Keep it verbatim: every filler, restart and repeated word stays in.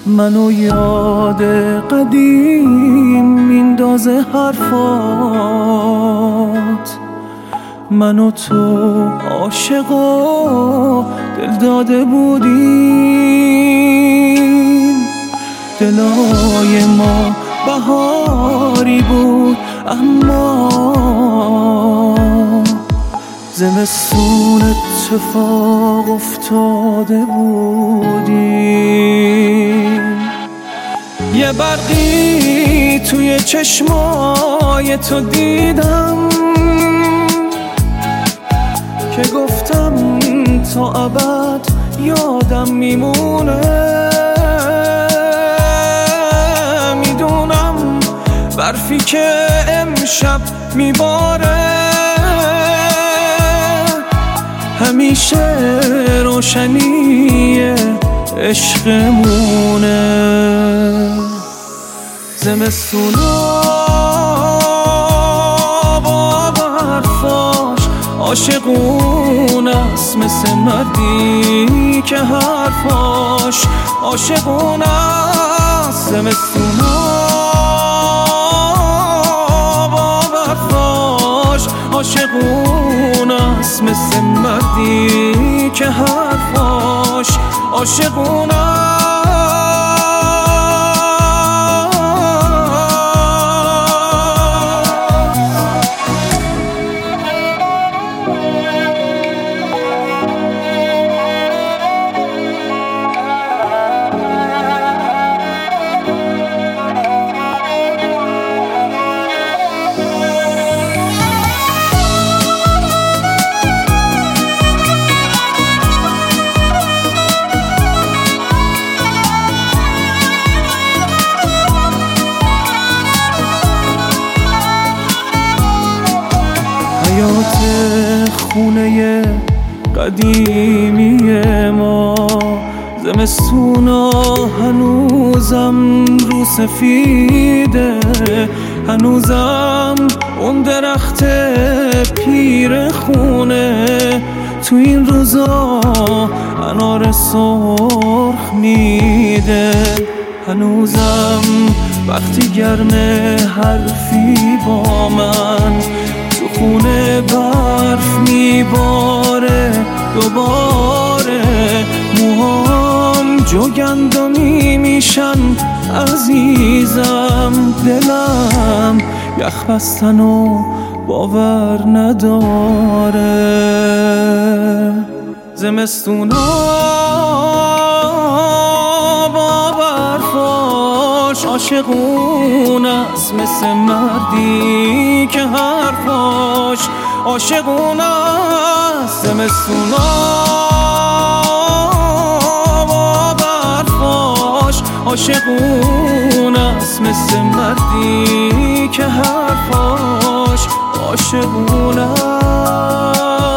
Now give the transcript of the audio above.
منو یاد قدیم میندازه حرفات، من و تو عاشق و دل داده بودیم. دلای ما بهاری بود اما زمستون اتفاق افتاده بودیم. یه برقی توی چشمای تو دیدم که گفتم تا ابد یادم میمونه. میدونم برفی که امشب میباره همیشه روشنی عشقمونه. زمستونا با برفاش عاشقون است، مثل مردی که حرفاش عاشقون است. زمستونا با برفاش عاشقون است، مثل مردی که حرفاش عاشقون است. حیات خونه قدیمی ما، زمستونا هنوزم رو سفیده، هنوزم اون درخت پیر خونه تو این روزا انار سرخ میده. هنوزم وقتی گرمه حرفی با من تو خونه برف میباره دوباره. موهام جوگندمی میشن عزیزم، دلم یخ بستن و باور نداره. زمستونا با برفاش عاشقون است، مثل مردی که حرفاش عاشقون است. زمستونا با برفاش عاشقون است، مثل مردی که حرفاش عاشقون است.